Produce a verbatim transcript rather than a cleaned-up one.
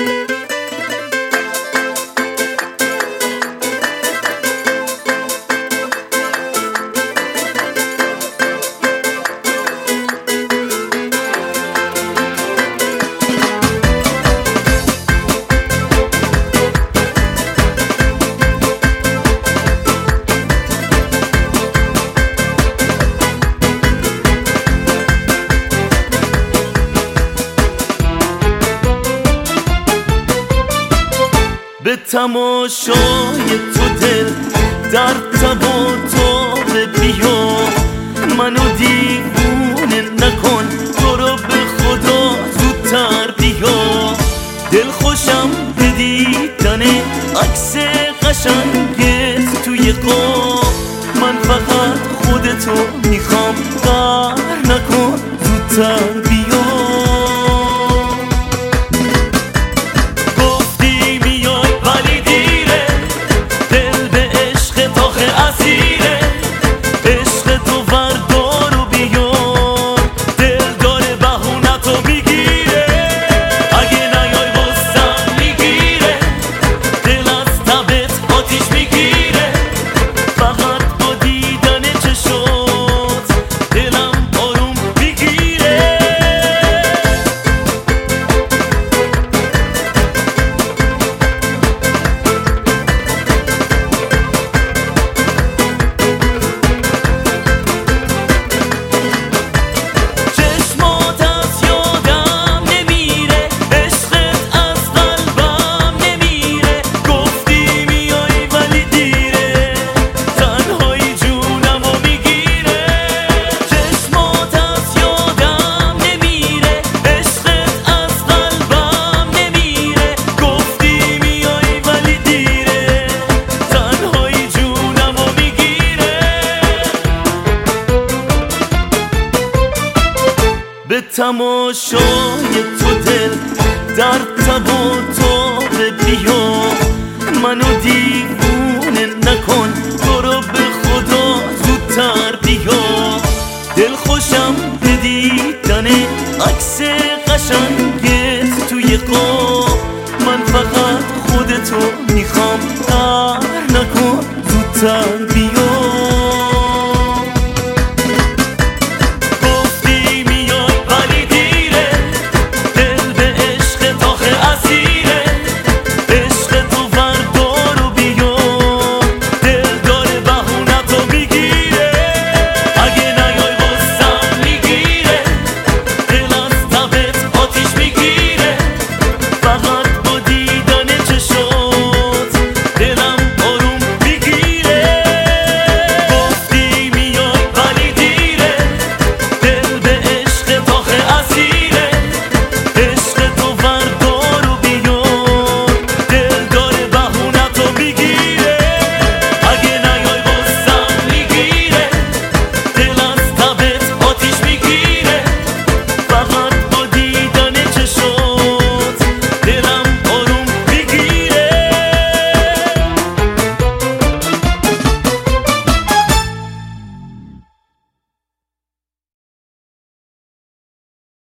به تماشای تو دل در تب و تاب بیا، منو دیوونه نکن، تو رو به خدا زودتر بیا. دل خوشم به دیدن عکس قشنگت توی قاب، من فقط خودتو میخوام، قهر نکن زودتر بیا. به تماشای تو دل در تب و